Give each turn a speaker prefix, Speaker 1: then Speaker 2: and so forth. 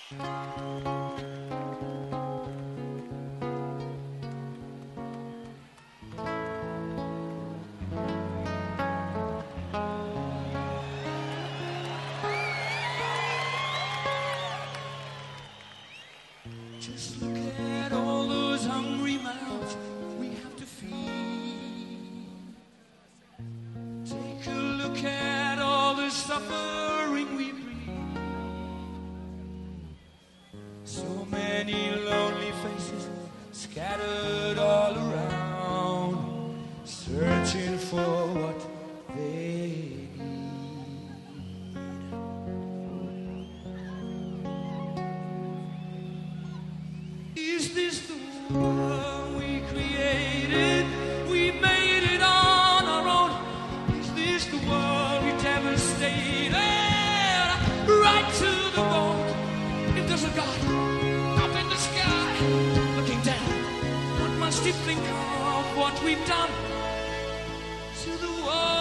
Speaker 1: Just look at all those hungry mouths we have to feed. Take a look at all the suffering we breed. So many lonely faces scattered all around, searching for what they need. Is this the world we created? We made it on our own. Is this the world we devastated? Right to the bone. If there's a God up in the sky looking down, what must he think of what we've done to the world?